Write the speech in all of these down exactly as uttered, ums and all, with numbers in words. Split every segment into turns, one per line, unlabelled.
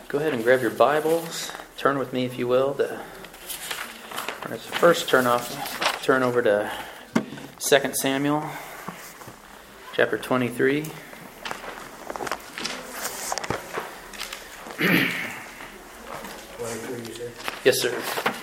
Go ahead and grab your Bibles. Turn with me, if you will. To, let's first turn off. Turn over to Second Samuel, chapter twenty-three.
twenty-three, you said?
Yes, sir.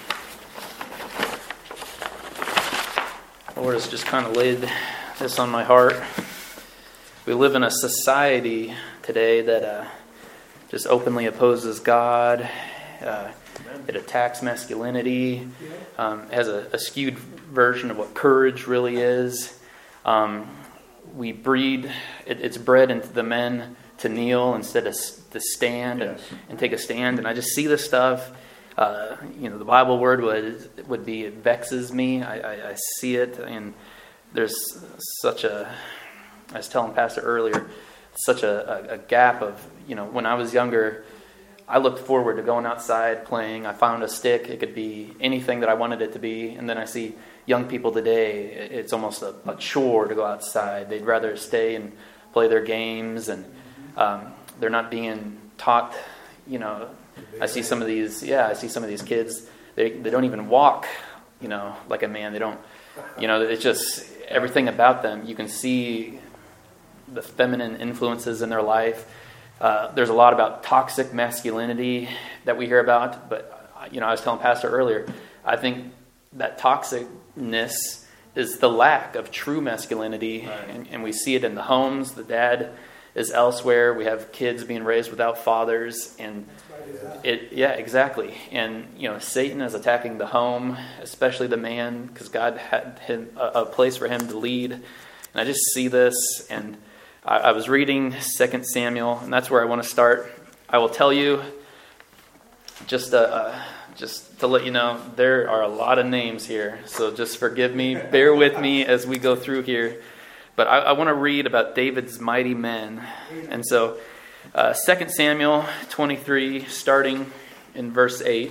Lord has just kind of laid this on my heart. We live in a society today that uh, just openly opposes God. Uh, it attacks masculinity. Um, has a, a skewed version of what courage really is. Um, we breed, it, it's bred into the men to kneel instead of to stand and,
Yes.
and take a stand. And I just see this stuff. Uh, you know, the Bible word would would be, it vexes me. I, I, I see it, and there's such a, I was telling Pastor earlier, such a, a, a gap of, you know, when I was younger, I looked forward to going outside, playing. I found a stick. It could be anything that I wanted it to be. And then I see young people today, it's almost a, a chore to go outside. They'd rather stay and play their games, and um, they're not being taught, you know. I see some of these, yeah, I see some of these kids, they they don't even walk, you know, like a man. They don't, you know, it's just everything about them. You can see the feminine influences in their life. Uh, there's a lot about toxic masculinity that we hear about, but, you know, I was telling Pastor earlier, I think that toxicness is the lack of true masculinity, right. and, and we see it in the homes. The dad is elsewhere. We have kids being raised without fathers, and it, yeah, exactly. And, you know, Satan is attacking the home, especially the man, because God had him, a, a place for him to lead. And I just see this, and I, I was reading Second Samuel, and that's where I want to start. I will tell you, just uh, uh, just to let you know, there are a lot of names here, so just forgive me, bear with me as we go through here. But I, I want to read about David's mighty men. And so, uh, Second Samuel twenty-three, starting in verse eight,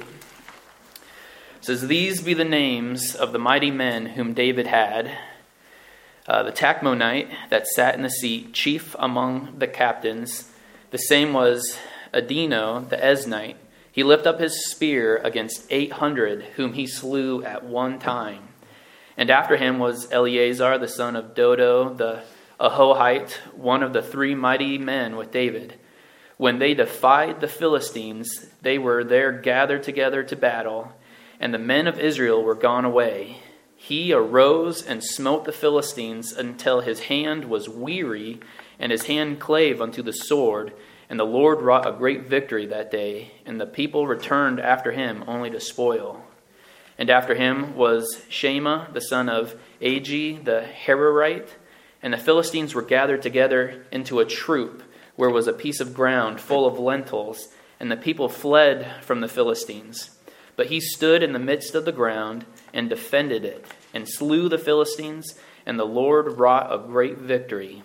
says, "These be the names of the mighty men whom David had. Uh, the Tachmonite that sat in the seat, chief among the captains. The same was Adino the Eznite. He lifted up his spear against eight hundred, whom he slew at one time. And after him was Eleazar, the son of Dodo, the Ahohite, one of the three mighty men with David. When they defied the Philistines, they were there gathered together to battle, and the men of Israel were gone away. He arose and smote the Philistines until his hand was weary, and his hand clave unto the sword. And the Lord wrought a great victory that day, and the people returned after him only to spoil. And after him was Shema, the son of Agi, the Hararite. And the Philistines were gathered together into a troop, where was a piece of ground full of lentils, and the people fled from the Philistines. But he stood in the midst of the ground and defended it, and slew the Philistines, and the Lord wrought a great victory.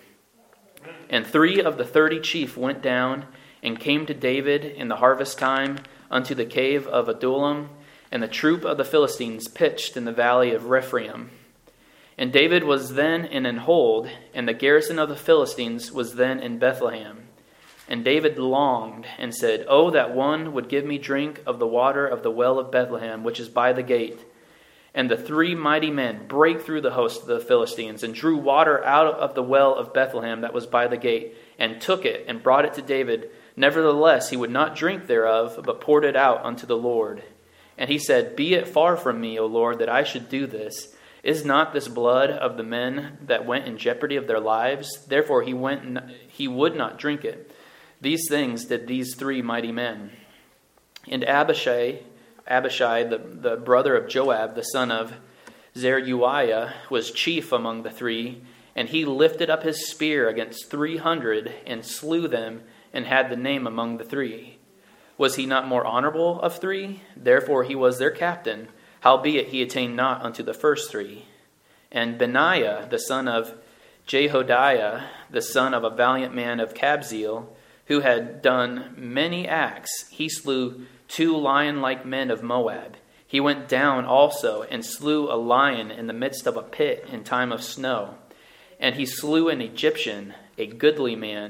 And three of the thirty chief went down and came to David in the harvest time unto the cave of Adullam, and the troop of the Philistines pitched in the valley of Rephaim. And David was then in an hold, and the garrison of the Philistines was then in Bethlehem. And David longed and said, "Oh, that one would give me drink of the water of the well of Bethlehem, which is by the gate." And the three mighty men brake through the host of the Philistines, and drew water out of the well of Bethlehem that was by the gate, and took it, and brought it to David. Nevertheless, he would not drink thereof, but poured it out unto the Lord. And he said, "Be it far from me, O Lord, that I should do this. Is not this blood of the men that went in jeopardy of their lives? Therefore he went; he would not drink it." These things did these three mighty men. And Abishai, Abishai, the, the brother of Joab, the son of Zeruiah, was chief among the three, and he lifted up his spear against three hundred, and slew them, and had the name among the three. Was he not more honorable of three? Therefore he was their captain, howbeit he attained not unto the first three. And Benaiah, the son of Jehodiah, the son of a valiant man of Kabzeel, who had done many acts, he slew two lion-like men of Moab. He went down also and slew a lion in the midst of a pit in time of snow. And he slew an Egyptian, a goodly man,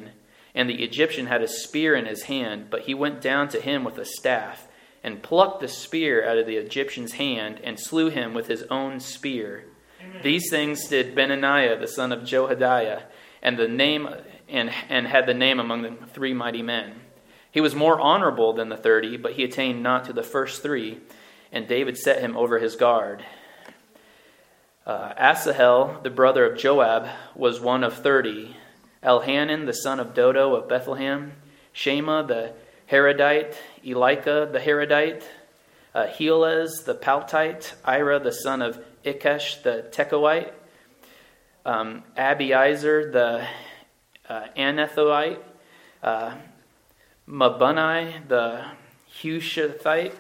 And the Egyptian had a spear in his hand, but he went down to him with a staff, and plucked the spear out of the Egyptian's hand, and slew him with his own spear. Amen. These things did Benaniah the son of Jehoiada, and the name and and had the name among the three mighty men. He was more honorable than the thirty, but he attained not to the first three, and David set him over his guard. Uh, Asahel, the brother of Joab, was one of thirty. Elhanan, the son of Dodo of Bethlehem. Shema, the Harodite. Elika, the Harodite. Uh, Helez, the Paltite. Ira, the son of Ikesh, the Tekoite. Um, Abiezer, the uh, Anathoite. Uh, Mabunai, the Hushathite.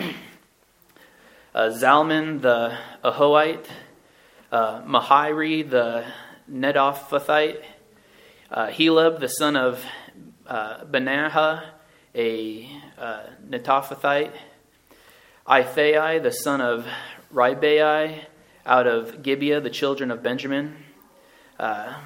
uh, Zalman, the Ahoite. Uh, Mahiri, the Netophathite. Uh, Heleb, the son of uh, Benaha, a uh, Netophathite. Ithai, the son of Ribai, out of Gibeah, the children of Benjamin. Uh,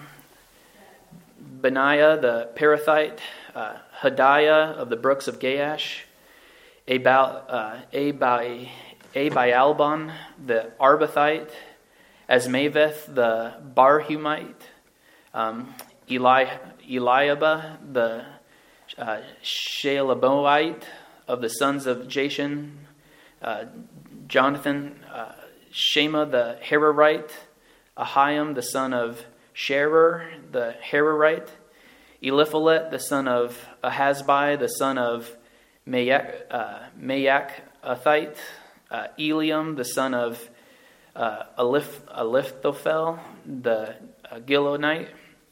Benaiah, the Parathite. Uh, Hadiah of the brooks of Gaash. Abal, uh, Abai, Abaialbon, the Arbathite. Asmaveth, the Barhumite. Um, Eli, Eliabah, the uh, Shalaboite of the sons of Jashan. Uh, Jonathan, uh, Shema, the Hararite. Ahiam, the son of Sherer, the Hararite. Eliphalet, the son of Ahazbai, the son of Mayak, uh, Mayakathite. Uh, Eliam, the son of uh, Aliph, Aliphophel, the uh, Gilonite.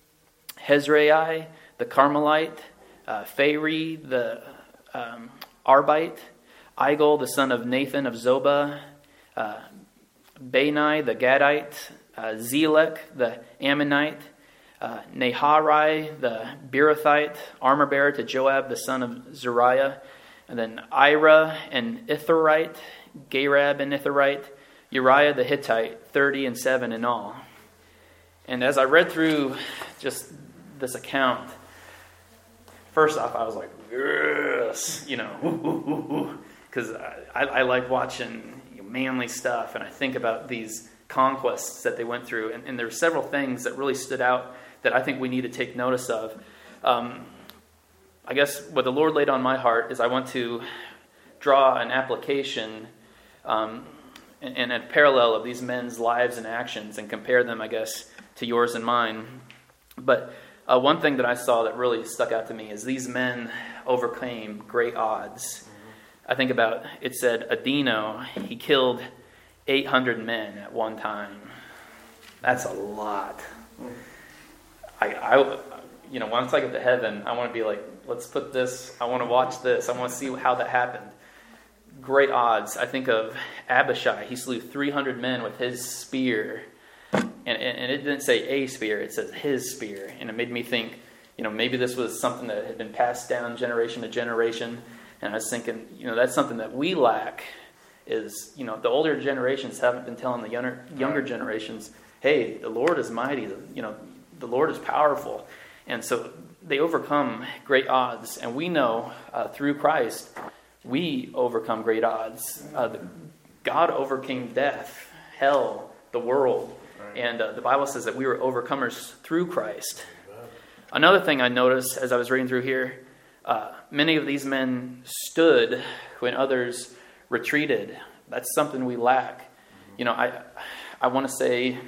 Hezrai, the Carmelite. Uh, Phari, the um, Arbite. Igol, the son of Nathan of Zobah. Uh, Bani, the Gadite. Uh, Zelek, the Ammonite. Uh, Naharai, the Beerothite, armor bearer to Joab, the son of Zeruiah. And then Ira and Itharite, Gareb and Itharite. Uriah the Hittite, thirty and seven in all. And as I read through just this account, first off, I was like, yes, you know, because I, I like watching manly stuff, and I think about these conquests that they went through, and, and there were several things that really stood out that I think we need to take notice of. Um, I guess what the Lord laid on my heart is I want to draw an application um, and, and a parallel of these men's lives and actions and compare them, I guess, to yours and mine. But uh, one thing that I saw that really stuck out to me is these men overcame great odds. I think about, it said, Adino, he killed eight hundred men at one time. That's a lot. I, I, you know, once I get to heaven, I want to be like, let's put this, I want to watch this. I want to see how that happened. Great odds. I think of Abishai. He slew three hundred men with his spear. And, and, and it didn't say a spear, it says his spear. And it made me think, you know, maybe this was something that had been passed down generation to generation. And I was thinking, you know, that's something that we lack is, you know, the older generations haven't been telling the younger, younger generations, hey, the Lord is mighty, you know, the Lord is powerful. And so they overcome great odds. And we know uh, through Christ, we overcome great odds. Uh, the, God overcame death, hell, the world. And uh, the Bible says that we were overcomers through Christ. Another thing I noticed as I was reading through here, uh, many of these men stood when others retreated. That's something we lack. You know, I I want to say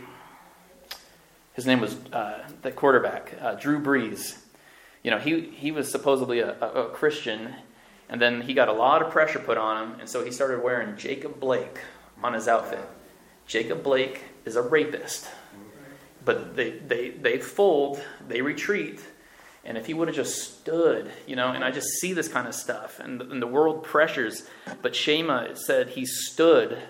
his name was uh, the quarterback, uh, Drew Brees. You know, he he was supposedly a, a, a Christian, and then he got a lot of pressure put on him, and so he started wearing Jacob Blake on his outfit. Jacob Blake is a rapist, but they they they fold, they retreat. And if he would have just stood, you know, and I just see this kind of stuff, and, and the world pressures. But Shema said he stood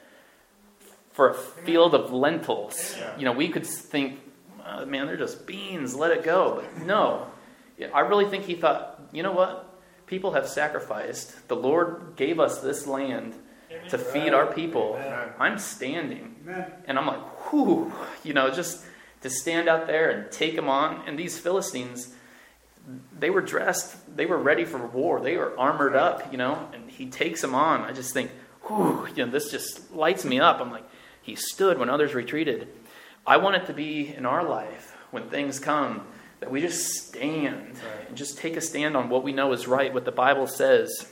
for a field of lentils. Yeah. You know, we could think, oh, man, they're just beans, let it go. But no, I really think he thought, you know what? People have sacrificed. The Lord gave us this land to feed our people. Amen. I'm standing. Amen. And I'm like, whew, you know, just to stand out there and take them on. And these Philistines, they were dressed, they were ready for war, they were armored up, you know, and he takes them on. I just think, whew, you know, this just lights me up. I'm like, he stood when others retreated. I want it to be in our life when things come that we just stand right. and just take a stand on what we know is right, what the Bible says.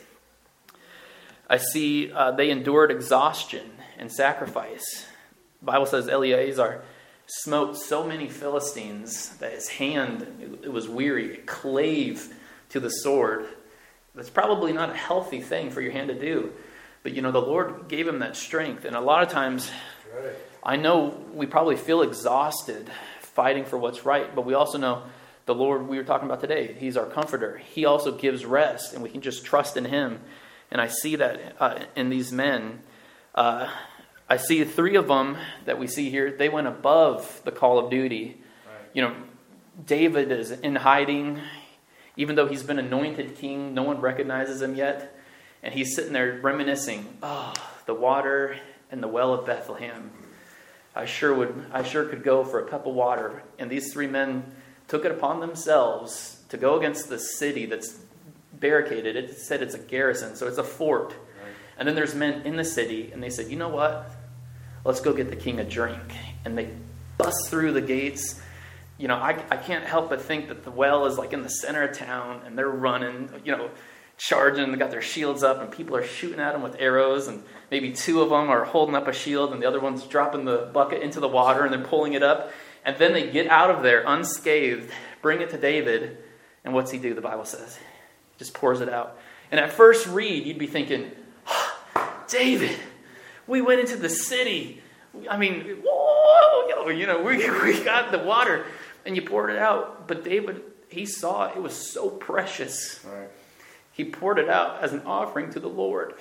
I see uh, they endured exhaustion and sacrifice. The Bible says Eleazar smote so many Philistines that his hand, it, it was weary, it clave to the sword. That's probably not a healthy thing for your hand to do. But, you know, the Lord gave him that strength. And a lot of times, right. I know we probably feel exhausted fighting for what's right, but we also know the Lord we were talking about today, he's our comforter. He also gives rest, and we can just trust in him. And I see that uh, in these men. Uh, I see three of them that we see here. They went above the call of duty. Right. You know, David is in hiding. Even though he's been anointed king, no one recognizes him yet. And he's sitting there reminiscing, oh, the water and the well of Bethlehem. I sure would. I sure could go for a cup of water. And these three men took it upon themselves to go against the city that's barricaded. It said it's a garrison, so it's a fort. Right. And then there's men in the city, and they said, you know what? Let's go get the king a drink. And they bust through the gates. You know, I, I can't help but think that the well is like in the center of town, and they're running, you know, charging. They got their shields up, and people are shooting at them with arrows, and maybe two of them are holding up a shield, and the other one's dropping the bucket into the water, and then pulling it up. And then they get out of there unscathed, bring it to David, and what's he do, the Bible says? He just pours it out. And at first read, you'd be thinking, oh, David, we went into the city. I mean, whoa, you know, we, we got the water, and you poured it out. But David, he saw it was so precious. Right. He poured it out as an offering to the Lord.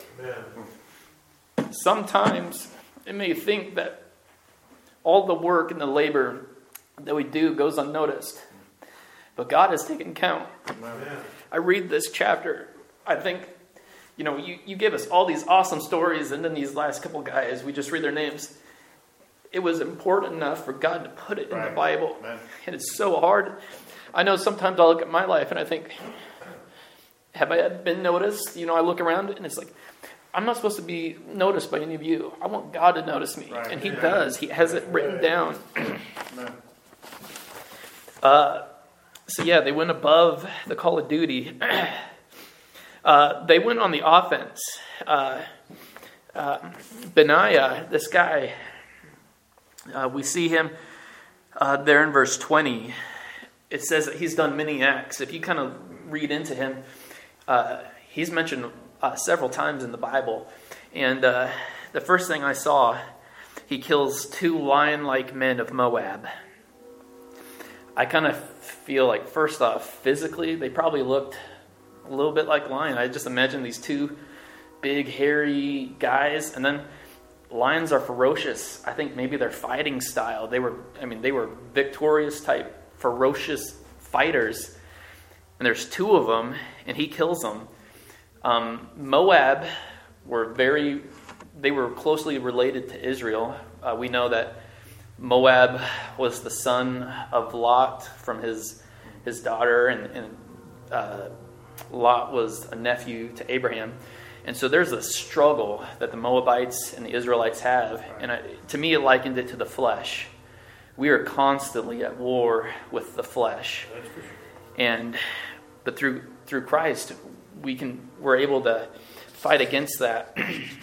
Amen. Sometimes it may think that all the work and the labor that we do goes unnoticed. But God has taken count. Amen. I read this chapter. I think, you know, you, you give us all these awesome stories, and then these last couple guys, we just read their names. It was important enough for God to put it right. in the Bible. Amen. And it's so hard. I know sometimes I look at my life and I think, have I been noticed? You know, I look around and it's like, I'm not supposed to be noticed by any of you. I want God to notice me. Right. And he yeah. does. He has it written down. uh, so yeah, they went above the call of duty. uh, they went on the offense. Uh, uh, Benaiah, this guy, uh, we see him uh, there in verse twenty. It says that he's done many acts. If you kind of read into him, uh, he's mentioned Uh, several times in the Bible. And uh, the first thing I saw, he kills two lion-like men of Moab. I kind of feel like, first off, physically, they probably looked a little bit like lion. I just imagine these two big, hairy guys. And then lions are ferocious. I think maybe their fighting style, they were, I mean, they were victorious type, ferocious fighters. And there's two of them, and he kills them. Um, Moab were very, they were closely related to Israel. Uh, we know that Moab was the son of Lot from his his daughter, and, and uh, Lot was a nephew to Abraham. And so there's a struggle that the Moabites and the Israelites have. And I, to me, it likened it to the flesh. We are constantly at war with the flesh. And but through through Christ, we can we're able to fight against that.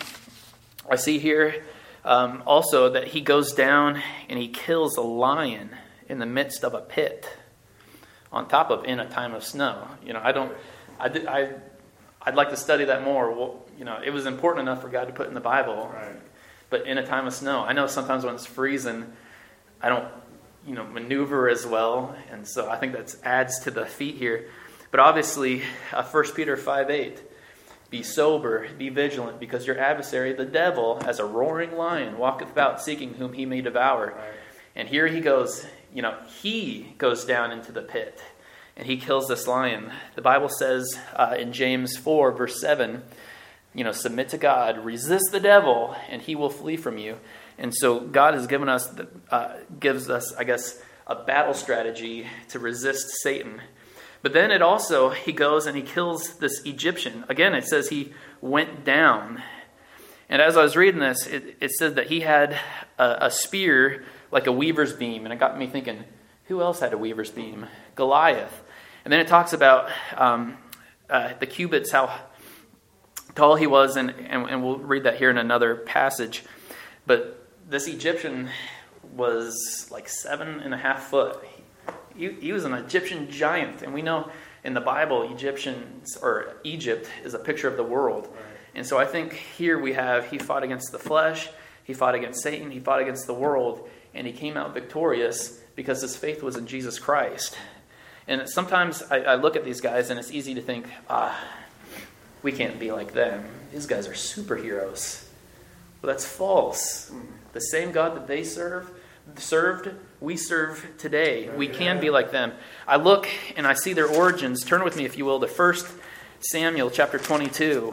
I see here um, also that he goes down and he kills a lion in the midst of a pit, on top of in a time of snow. You know, I don't, I did, I, I'd like to study that more. Well, you know, it was important enough for God to put in the Bible, right. But in a time of snow, I know sometimes when it's freezing, I don't, you know, maneuver as well, and so I think that adds to the feat here. But obviously, uh, First Peter five eight, be sober, be vigilant, because your adversary, the devil, as a roaring lion, walketh about seeking whom he may devour. Right. And here he goes, you know, he goes down into the pit, and he kills this lion. The Bible says uh, in James four, verse seven, you know, submit to God, resist the devil, and he will flee from you. And so God has given us, the, uh, gives us, I guess, a battle strategy to resist Satan. But then it also, he goes and he kills this Egyptian. Again, it says he went down. And as I was reading this, it, it said that he had a, a spear like a weaver's beam. And it got me thinking, who else had a weaver's beam? Goliath. And then it talks about um, uh, the cubits, how tall he was. And, and, and we'll read that here in another passage. But this Egyptian was like seven and a half foot. He, he was an Egyptian giant. And we know in the Bible, Egyptians or Egypt is a picture of the world. Right. And so I think here we have, he fought against the flesh, he fought against Satan, he fought against the world, and he came out victorious because his faith was in Jesus Christ. And sometimes I, I look at these guys and it's easy to think, ah, we can't be like them. These guys are superheroes. But that's false. The same God that they serve, served, we serve today. We can be like them. I look and I see their origins. Turn with me, if you will, to First Samuel chapter twenty-two.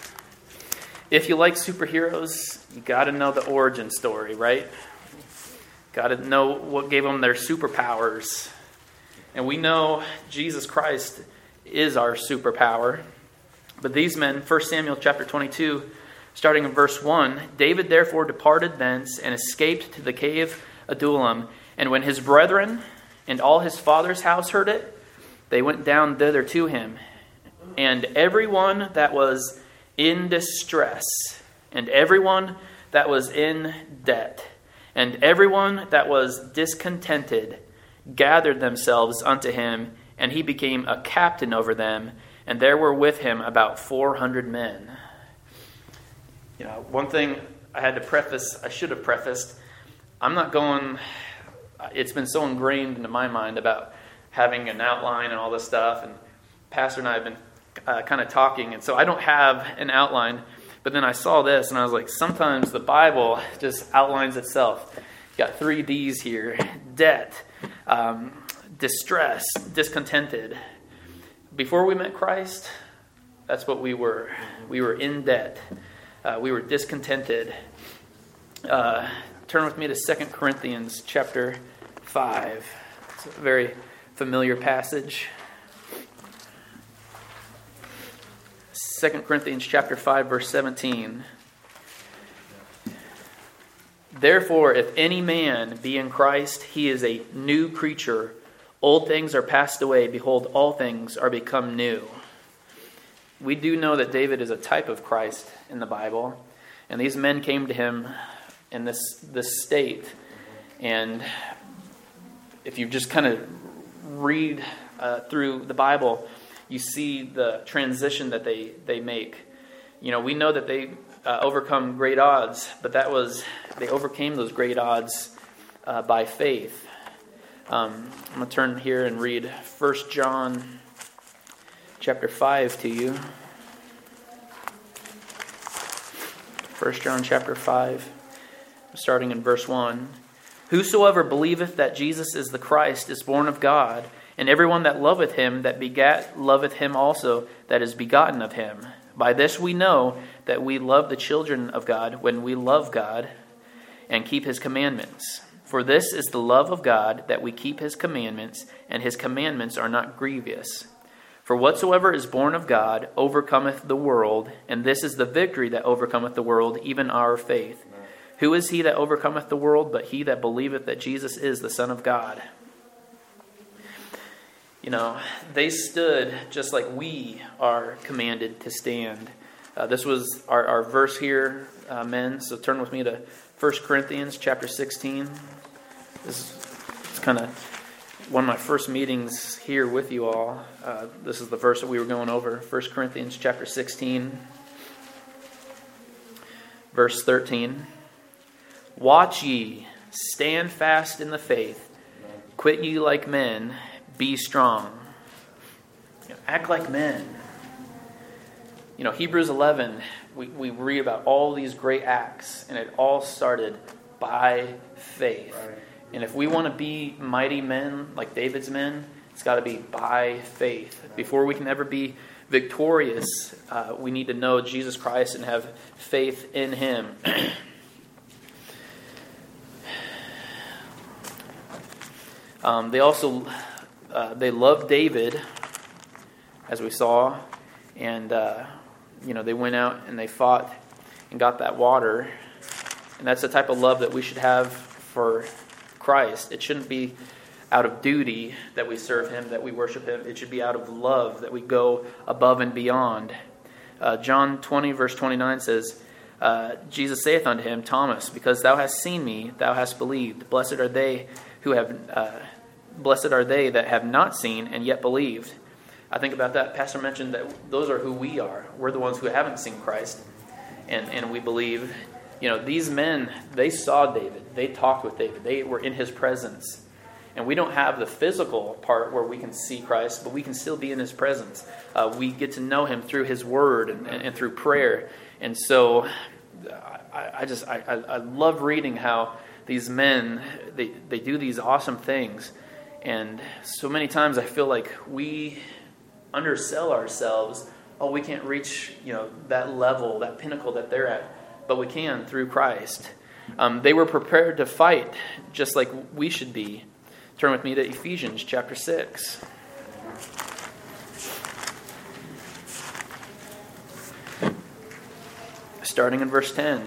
If you like superheroes, you got to know the origin story, right? Got to know what gave them their superpowers. And we know Jesus Christ is our superpower. But these men, First Samuel chapter twenty-two, starting in verse one, David therefore departed thence and escaped to the cave Adullam. And when his brethren and all his father's house heard it, they went down thither to him. And everyone that was in distress, and everyone that was in debt, and everyone that was discontented, gathered themselves unto him, and he became a captain over them, and there were with him about four hundred men. You know, one thing I had to preface, I should have prefaced, I'm not going, it's been so ingrained into my mind about having an outline and all this stuff, and Pastor and I have been uh, kind of talking, and so I don't have an outline, but then I saw this, and I was like, sometimes the Bible just outlines itself. You got three D's here: debt, um, distress, discontented. Before we met Christ, that's what we were. We were in debt. Uh, we were discontented. Uh, turn with me to Second Corinthians chapter five. It's a very familiar passage. Second Corinthians chapter five, verse seventeen. Therefore, if any man be in Christ, he is a new creature. Old things are passed away. Behold, all things are become new. We do know that David is a type of Christ in the Bible. And these men came to him in this, this state. And if you just kind of read uh, through the Bible, you see the transition that they, they make. You know, we know that they uh, overcome great odds, but that was, they overcame those great odds uh, by faith. Um, I'm going to turn here and read First John chapter five to you. First John chapter five, starting in verse one. Whosoever believeth that Jesus is the Christ is born of God, and everyone that loveth him that begat loveth him also that is begotten of him. By this we know that we love the children of God, when we love God and keep his commandments. For this is the love of God, that we keep his commandments, and his commandments are not grievous. For whatsoever is born of God overcometh the world, and this is the victory that overcometh the world, even our faith. Amen. Who is he that overcometh the world, but he that believeth that Jesus is the Son of God? You know, they stood just like we are commanded to stand. Uh, this was our, our verse here, uh, men. So turn with me to First Corinthians chapter sixteen. This is kind of one of my first meetings here with you all. Uh, this is the verse that we were going over. First Corinthians chapter sixteen, verse thirteen. Watch ye, stand fast in the faith, quit ye like men, be strong. You know, act like men. You know, Hebrews eleven, we, we read about all these great acts, and it all started by faith. Right. And if we want to be mighty men like David's men, it's got to be by faith. Before we can ever be victorious, uh, we need to know Jesus Christ and have faith in him. um, they also, uh, they loved David as we saw. And, uh, you know, they went out and they fought and got that water. And that's the type of love that we should have for Christ. It shouldn't be out of duty that we serve him, that we worship him. It should be out of love that we go above and beyond. Uh, John twenty, verse twenty-nine says, uh, Jesus saith unto him, Thomas, because thou hast seen me, thou hast believed. Blessed are they who have, uh, blessed are they that have not seen and yet believed. I think about that. Pastor mentioned that those are who we are. We're the ones who haven't seen Christ, and, and we believe. You know, these men, they saw David. They talked with David. They were in his presence. And we don't have the physical part where we can see Christ, but we can still be in his presence. Uh, we get to know him through his word and, and, and through prayer. And so I, I just, I, I love reading how these men, they, they do these awesome things. And so many times I feel like we undersell ourselves. Oh, we can't reach, you know, that level, that pinnacle that they're at. But we can through Christ. Um, they were prepared to fight just like we should be. Turn with me to Ephesians chapter six. Starting in verse ten.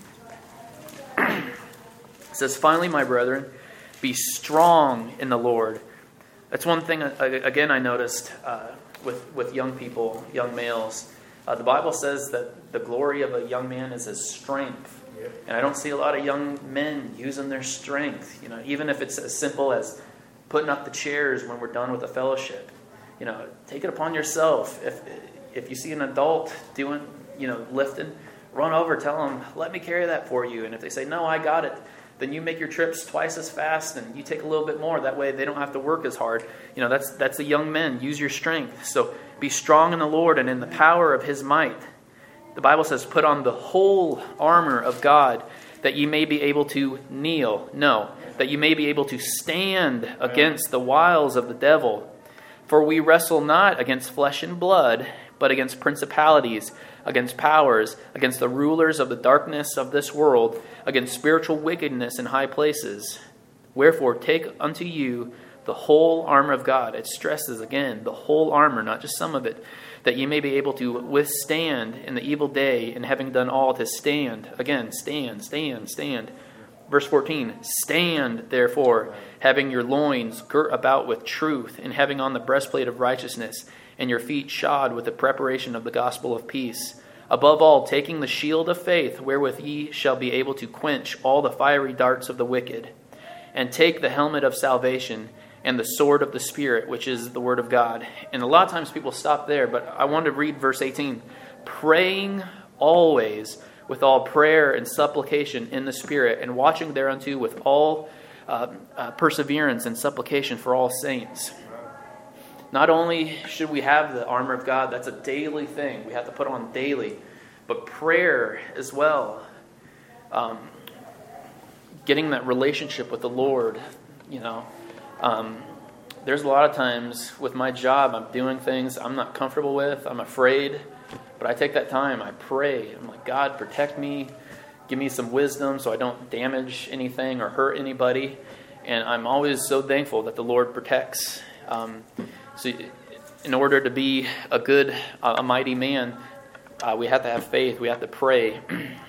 It says, Finally, my brethren, be strong in the Lord. That's one thing, again, I noticed uh, with, with young people, young males. Uh, the Bible says that the glory of a young man is his strength. Yep. And I don't see a lot of young men using their strength. You know, even if it's as simple as putting up the chairs when we're done with the fellowship. You know, take it upon yourself. If if you see an adult doing, you know, lifting, run over, tell them, let me carry that for you. And if they say, no, I got it, then you make your trips twice as fast and you take a little bit more. That way they don't have to work as hard. You know, that's that's the young men. Use your strength. So be strong in the Lord and in the power of his might. The Bible says, put on the whole armor of God, that ye may be able to kneel. No, that you may be able to stand against the wiles of the devil. For we wrestle not against flesh and blood, but against principalities, against powers, against the rulers of the darkness of this world, against spiritual wickedness in high places. Wherefore take unto you the whole armor of God. It stresses again, the whole armor, not just some of it, that ye may be able to withstand in the evil day, and having done all to stand. Again, stand, stand, stand. Verse fourteen, stand therefore, having your loins girt about with truth, and having on the breastplate of righteousness, and your feet shod with the preparation of the gospel of peace. Above all, taking the shield of faith, wherewith ye shall be able to quench all the fiery darts of the wicked. And take the helmet of salvation, and the sword of the Spirit, which is the word of God. And a lot of times people stop there, but I want to read verse eighteen. Praying always with all prayer and supplication in the Spirit, and watching thereunto with all uh, uh, perseverance and supplication for all saints. Not only should we have the armor of God, that's a daily thing. We have to put on daily. But prayer as well. Um, getting that relationship with the Lord, you know. Um, there's a lot of times with my job, I'm doing things I'm not comfortable with. I'm afraid. But I take that time. I pray. I'm like, God, protect me. Give me some wisdom so I don't damage anything or hurt anybody. And I'm always so thankful that the Lord protects. Um, so in order to be a good, uh, a mighty man, uh, we have to have faith. We have to pray.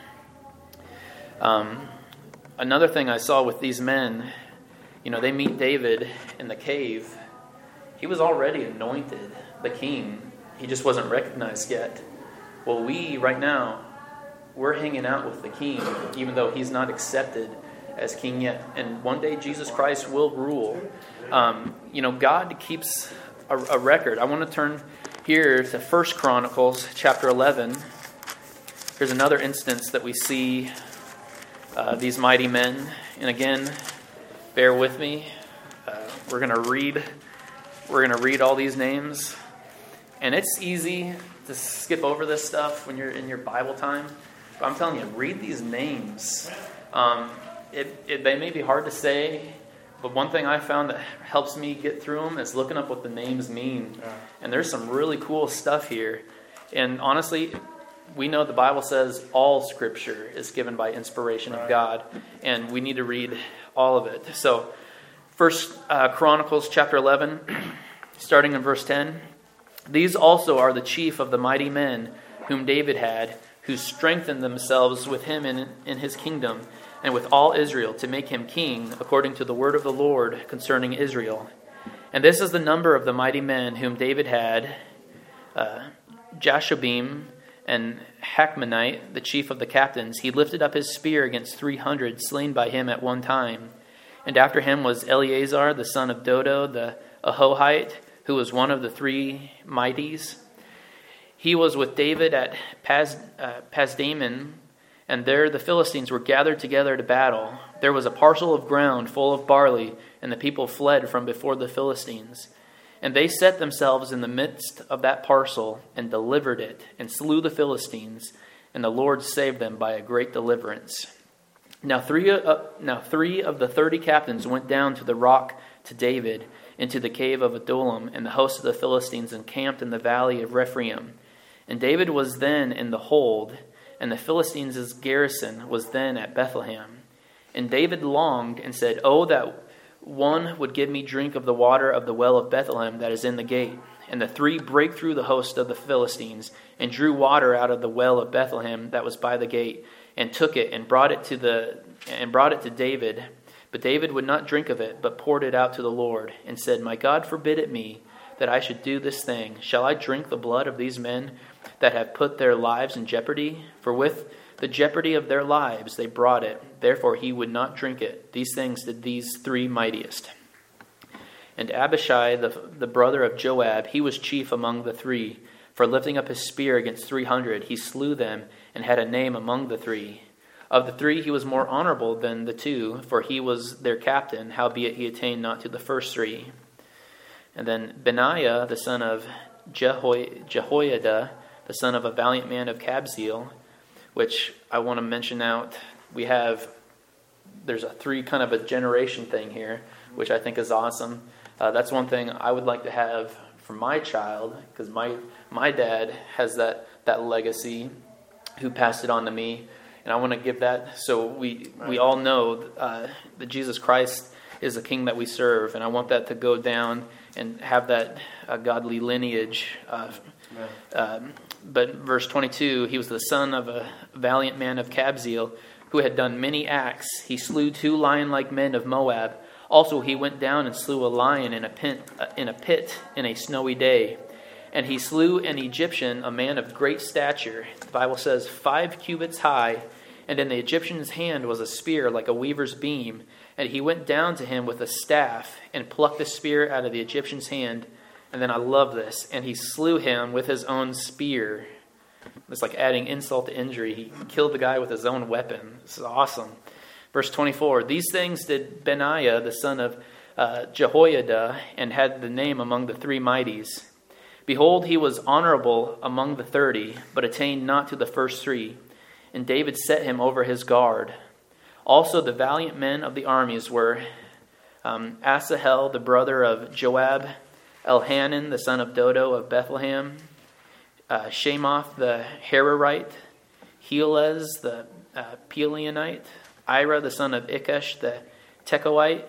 um, another thing I saw with these men, you know, they meet David in the cave. He was already anointed the king. He just wasn't recognized yet. Well, we, right now, we're hanging out with the king, even though he's not accepted as king yet. And one day, Jesus Christ will rule. Um, you know, God keeps a, a record. I want to turn here to First Chronicles chapter eleven. Here's another instance that we see uh, these mighty men. And again, bear with me. Uh, we're going to read. We're going to read all these names. And it's easy to skip over this stuff when you're in your Bible time. But I'm telling you, read these names. Um, it, it, they may be hard to say, but one thing I found that helps me get through them is looking up what the names mean. Yeah. And there's some really cool stuff here. And honestly, we know the Bible says all Scripture is given by inspiration right. of God. And we need to read all of it. So, First uh, Chronicles chapter eleven, starting in verse ten. These also are the chief of the mighty men whom David had, who strengthened themselves with him in, in his kingdom, and with all Israel, to make him king, according to the word of the Lord concerning Israel. And this is the number of the mighty men whom David had: uh, Jashobeam and Hachmonite, the chief of the captains. He lifted up his spear against three hundred, slain by him at one time. And after him was Eleazar, the son of Dodo, the Ahohite, who was one of the three mighties. He was with David at Pas, uh, Pasdammim, and there the Philistines were gathered together to battle. There was a parcel of ground full of barley, and the people fled from before the Philistines. And they set themselves in the midst of that parcel, and delivered it, and slew the Philistines, and the Lord saved them by a great deliverance. Now three, uh, now three of the thirty captains went down to the rock to David, into the cave of Adullam, and the host of the Philistines encamped in the valley of Rephaim. And David was then in the hold, and the Philistines' garrison was then at Bethlehem. And David longed and said, "Oh, that one would give me drink of the water of the well of Bethlehem that is in the gate." And the three brake through the host of the Philistines, and drew water out of the well of Bethlehem that was by the gate, and took it and brought it to the and brought it to David. But David would not drink of it, but poured it out to the Lord, and said, "My God forbid it me, that I should do this thing. Shall I drink the blood of these men that have put their lives in jeopardy? For with the jeopardy of their lives they brought it. Therefore he would not drink it. These things did these three mightiest." And Abishai, the, the brother of Joab, he was chief among the three. For lifting up his spear against three hundred, he slew them, and had a name among the three. Of the three he was more honorable than the two, for he was their captain, howbeit he attained not to the first three. And then Benaiah, the son of Jehoiada, Jehoiada, the son of a valiant man of Kabzeel, which I want to mention out. We have, there's a three kind of a generation thing here, which I think is awesome. Uh, that's one thing I would like to have for my child, because my my dad has that, that legacy, who passed it on to me. And I want to give that, so we we all know uh, that Jesus Christ is the King that we serve, and I want that to go down and have that uh, godly lineage. Uh, um, but verse twenty-two, he was the son of a valiant man of Kabzeel, who had done many acts. He slew two lion-like men of Moab. Also he went down and slew a lion in a pit, uh, in a pit in a snowy day. And he slew an Egyptian, a man of great stature. The Bible says five cubits high. And in the Egyptian's hand was a spear like a weaver's beam. And he went down to him with a staff and plucked the spear out of the Egyptian's hand. And then I love this. And he slew him with his own spear. It's like adding insult to injury. He killed the guy with his own weapon. This is awesome. Verse twenty-four, these things did Benaiah, the son of uh, Jehoiada, and had the name among the three mighties. Behold, he was honorable among the thirty, but attained not to the first three. And David set him over his guard. Also the valiant men of the armies were um, Asahel, the brother of Joab, Elhanan, the son of Dodo of Bethlehem, uh, Shemoth, the Hararite, Helez, the uh, Peleonite, Ira, the son of Ikesh, the Tekoite,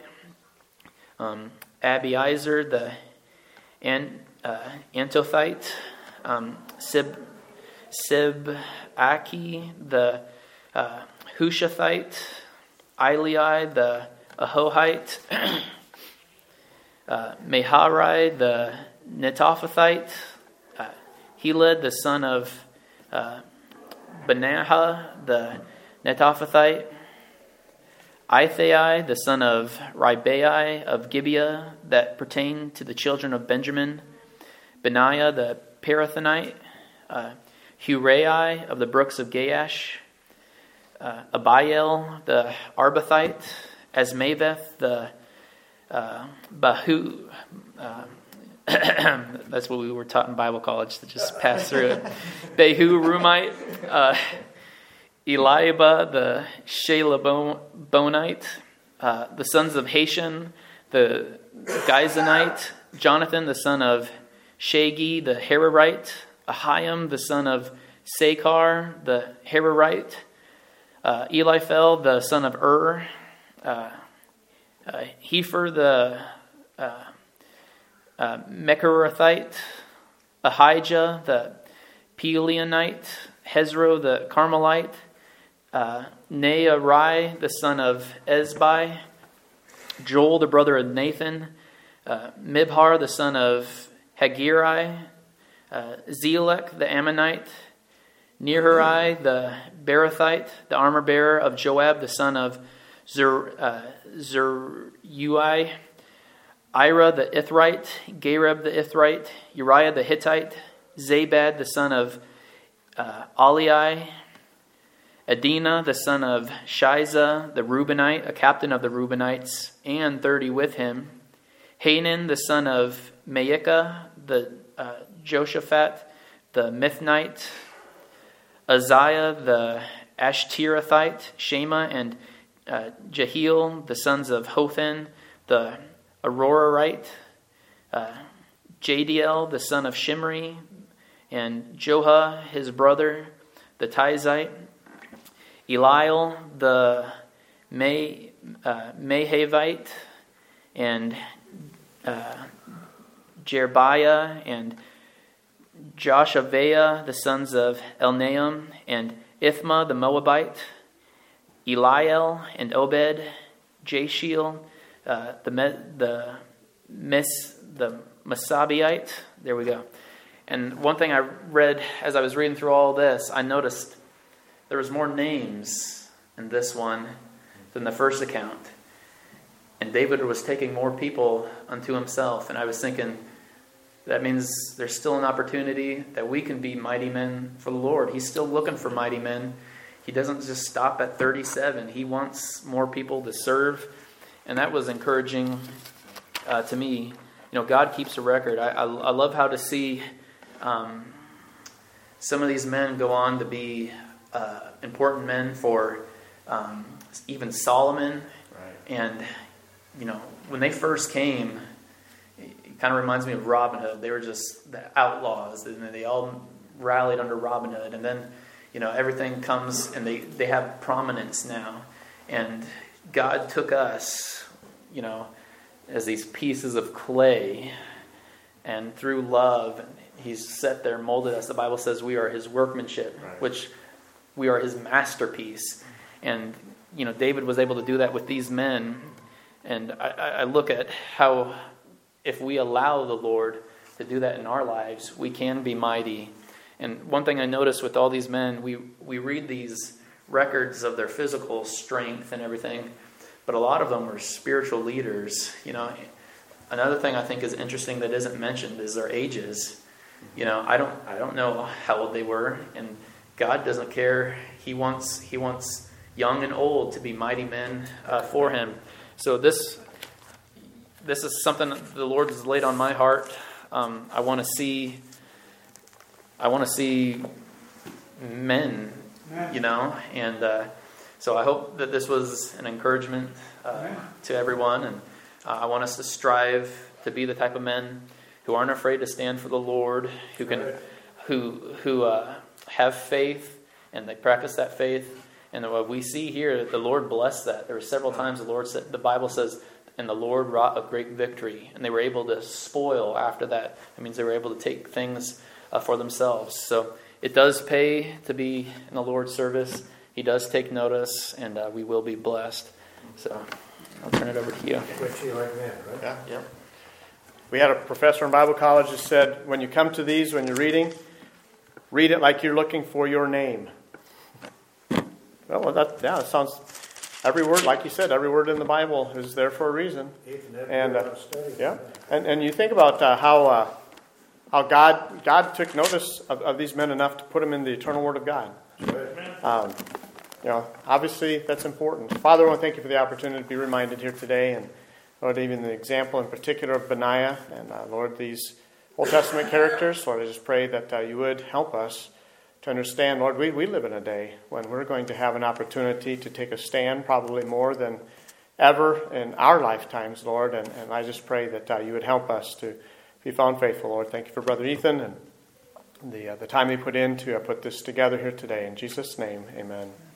um, Abiezer, the An, uh, Antothite, um, Sib, Sibaki, the uh, Hushathite, Ilai, the Ahohite, uh, Meharai, the Netophathite, uh, Heled, the son of uh, Benaha, the Netophathite, Ithai, the son of Ribai of Gibeah, that pertained to the children of Benjamin, Benaiah, the Parathonite, uh, Hurai of the brooks of Gaash, uh, Abiel, the Arbathite, Asmaveth, the uh, Bahu. Uh, that's what we were taught in Bible college to just pass through it. Behu Rumite, uh, Eliaba, the Shalabonite, uh, the sons of Hashan, the Gizonite, Jonathan, the son of Shagi, the Hararite, Ahiam, the son of Sakar, the Hararite, uh, Eliphel, the son of Ur, uh, uh, Hefer, the uh, uh, Mecherathite, Ahijah the Peleonite, Hezro the Carmelite, uh, Nearai the son of Ezbai, Joel the brother of Nathan, uh, Mibhar the son of Hagirai, uh, Zelek the Ammonite, Nearai the Beerothite, the armor bearer of Joab the son of Zer, uh, Zeruiah, Ira the Ithrite, Gareb the Ithrite, Uriah the Hittite, Zabad the son of uh, Aliai, Adina the son of Shiza the Reubenite, a captain of the Reubenites, and thirty with him, Hanan the son of Maacah the uh, Joshaphat the Mithnite, Uzziah the Ashterathite, Shema and uh, Jehiel the sons of Hothan the Arorite, uh, Jadiel the son of Shimri, and Joha his brother the Tizite, Eliel the May, uh, Mahavite, and uh, Jerbiah and Joshaviah the sons of Elnaam, and Ithma the Moabite, Eliel and Obed, Jashiel, uh, the the Mis the Masabiite. There we go. And one thing I read as I was reading through all this, I noticed there was more names in this one than the first account. And David was taking more people unto himself. And I was thinking, that means there's still an opportunity that we can be mighty men for the Lord. He's still looking for mighty men. He doesn't just stop at thirty-seven. He wants more people to serve. And that was encouraging uh, to me. You know, God keeps a record. I, I, I love how to see um, some of these men go on to be uh, important men for um, even Solomon.
Right.
And, you know, when they first came, it kind of reminds me of Robin Hood. They were just the outlaws, and they all rallied under Robin Hood. And then, you know, everything comes, and they, they have prominence now. And God took us, you know, as these pieces of clay, and through love, He's set there, molded us. The Bible says we are His workmanship,
right,
which we are His masterpiece. And, you know, David was able to do that with these men. And I, I look at how, if we allow the Lord to do that in our lives, we can be mighty. And one thing I noticed with all these men, we, we read these records of their physical strength and everything, but a lot of them were spiritual leaders. You know, another thing I think is interesting that isn't mentioned is their ages. You know, I don't I don't know how old they were, and God doesn't care. He wants He wants young and old to be mighty men uh, for Him. So this this is something the Lord has laid on my heart. Um, I want to see I want to see men, you know, and uh, so I hope that this was an encouragement uh, to everyone, and uh, I want us to strive to be the type of men who aren't afraid to stand for the Lord, who can, who who uh, have faith, and they practice that faith. And what we see here, the Lord blessed that. There were several times the Lord said, the Bible says, and the Lord wrought a great victory, and they were able to spoil after that. That means they were able to take things uh, for themselves. So it does pay to be in the Lord's service. He does take notice, and uh, we will be blessed. So I'll turn it over to you.
What you like that, right?
Yeah.
Yep.
We had a professor in Bible college that said, when you come to these, when you're reading, read it like you're looking for your name. Well, that yeah, it sounds. Every word, like you said, every word in the Bible is there for a reason. And uh, yeah, and and you think about uh, how uh, how God God took notice of, of these men enough to put them in the eternal Word of God. Um, you know, obviously that's important. Father, I want to thank you for the opportunity to be reminded here today, and Lord, even the example in particular of Benaiah, and uh, Lord, these Old Testament characters. Lord, I just pray that uh, you would help us to understand, Lord, we, we live in a day when we're going to have an opportunity to take a stand, probably more than ever in our lifetimes, Lord. And, and I just pray that uh, you would help us to be found faithful, Lord. Thank you for Brother Ethan and the, uh, the time he put in to uh, put this together here today. In Jesus' name, amen.